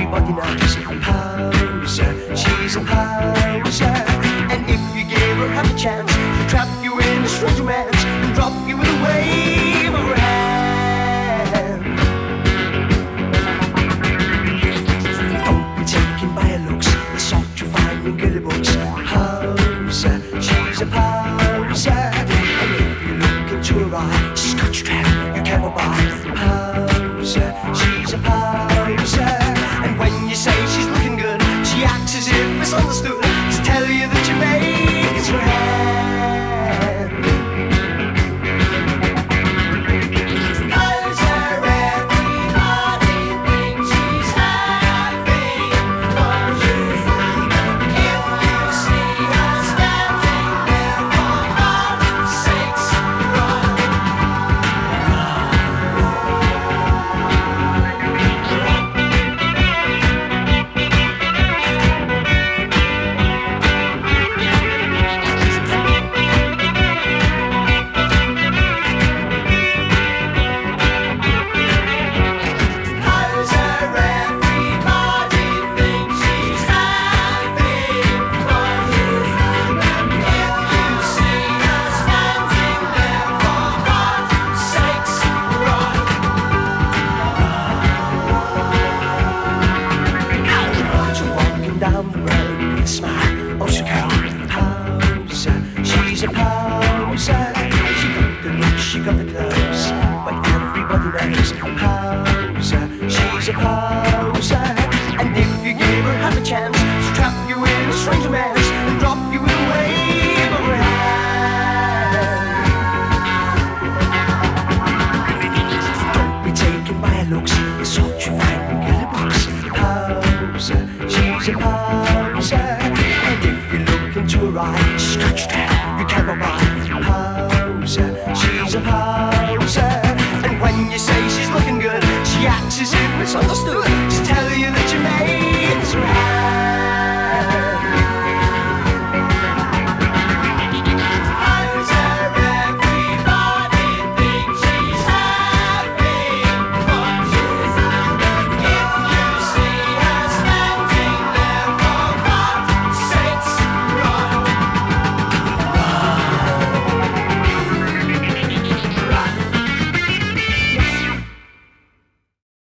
everybody knows. Poser, she's a poser. And if you give her half a chance, she'll trap you in a strange romance and drop you with a wave of her hand. Don't be taken by her looks, the sort you find in girly books. Poser, she's a poser. And if you look into her eye, she's got you trapped, you can't go by. Poser, she's a poser. And when you say she's looking good, she acts as if misunderstood to tell you that you make it's her hand. Poser, everybody thinks she's having fun. If you see her standing there, for God's sakes, run. Poser, everybody thinks she's having fun. If you see her standing there, for God's sakes, run. She's walking down the road with a smile, oh so cool. Poser, she's a poser. She got the looks, she got the clothes, but everybody knows. Poser, she's a poser. And if you give her half a chance, she'll trap you in a strange romance and drop you in a wave of her hand. Don't be taken by her looks, the sort you find in girly books. Poser, she's a poser. And if you look into her eye, she's got you down, you can't go by. Poser, she's a poser. And when you say she's looking good, she acts as if misunderstood to tell you that